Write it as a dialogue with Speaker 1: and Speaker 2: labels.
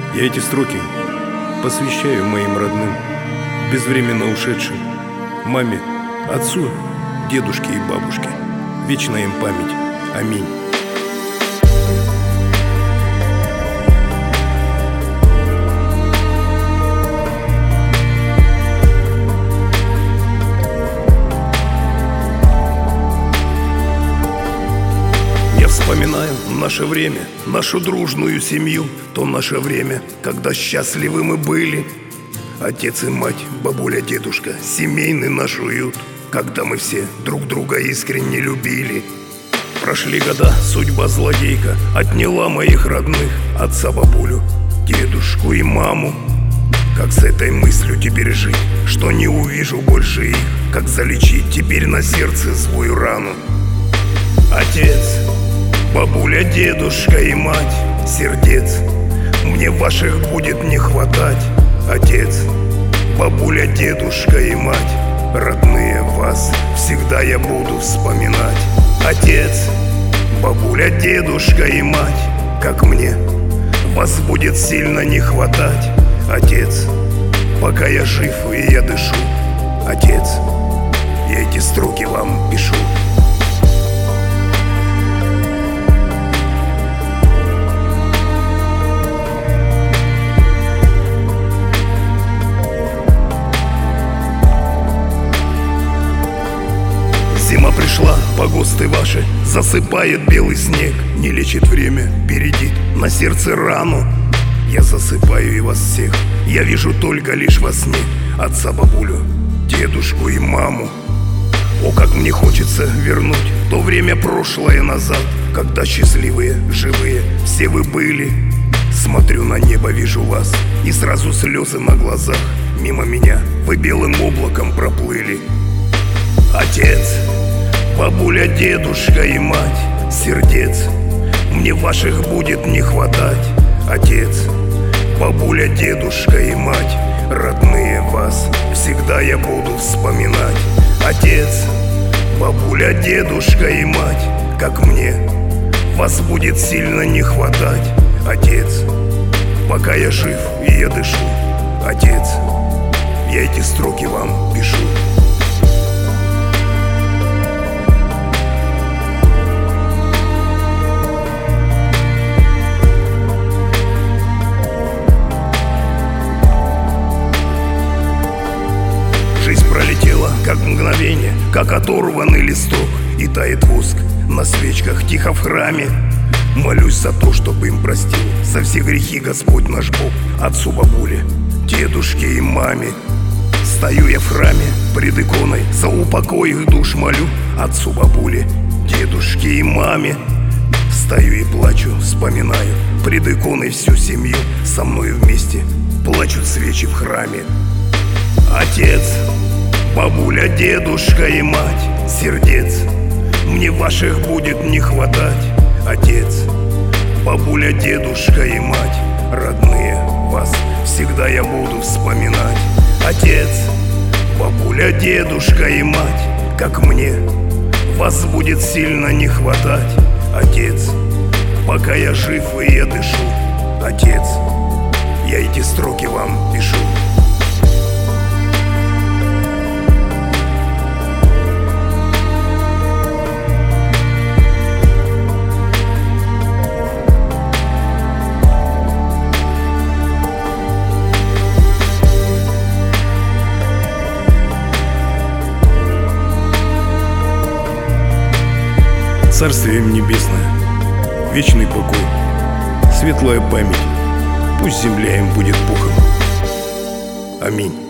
Speaker 1: Я эти строки посвящаю моим родным, безвременно ушедшим, маме, отцу, дедушке и бабушке. Вечная им память. Аминь. Вспоминаю наше время, нашу дружную семью, то наше время, когда счастливы мы были. Отец и мать, бабуля, дедушка, семейный наш уют, когда мы все друг друга искренне любили. Прошли года, судьба злодейка отняла моих родных, отца, бабулю, дедушку и маму. Как с этой мыслью теперь жить, что не увижу больше их? Как залечить теперь на сердце злую рану? Отец, бабуля, дедушка и мать, сердец мне ваших будет не хватать. Отец, бабуля, дедушка и мать, родные, вас всегда я буду вспоминать. Отец, бабуля, дедушка и мать, как мне вас будет сильно не хватать. Отец, пока я жив и я дышу. Отец, я эти строки вам пишу. Зима пришла, погосты ваши засыпает белый снег. Не лечит время, бередит на сердце рану. Я засыпаю и вас всех, я вижу только лишь во сне отца, бабулю, дедушку и маму. О, как мне хочется вернуть то время прошлое назад, когда счастливые, живые все вы были. Смотрю на небо, вижу вас, и сразу слезы на глазах. Мимо меня вы белым облаком проплыли. Отец, бабуля, дедушка и мать, сердец мне ваших будет не хватать. Отец, бабуля, дедушка и мать, родные, вас всегда я буду вспоминать. Отец, бабуля, дедушка и мать, как мне вас будет сильно не хватать. Отец, пока я жив и я дышу. Отец, я эти строки вам пишу. Пролетела, как мгновение, как оторванный листок, и тает воск на свечках тихо в храме. Молюсь за то, чтобы им простил за все грехи Господь наш Бог. Отцу, бабуле, дедушке и маме. Стою я в храме пред иконой, за упокой их душ молю. Отцу, бабуле, дедушке и маме. Стою и плачу, вспоминаю пред иконой всю семью. Со мною вместе плачут свечи в храме. Отец, бабуля, дедушка и мать, сердец мне ваших будет не хватать. Отец, бабуля, дедушка и мать, родные, вас всегда я буду вспоминать. Отец, бабуля, дедушка и мать, как мне вас будет сильно не хватать. Отец, пока я жив и я дышу. Отец, я эти строки вам пишу. Царствие им небесное, вечный покой, светлая память, пусть земля им будет пухом. Аминь.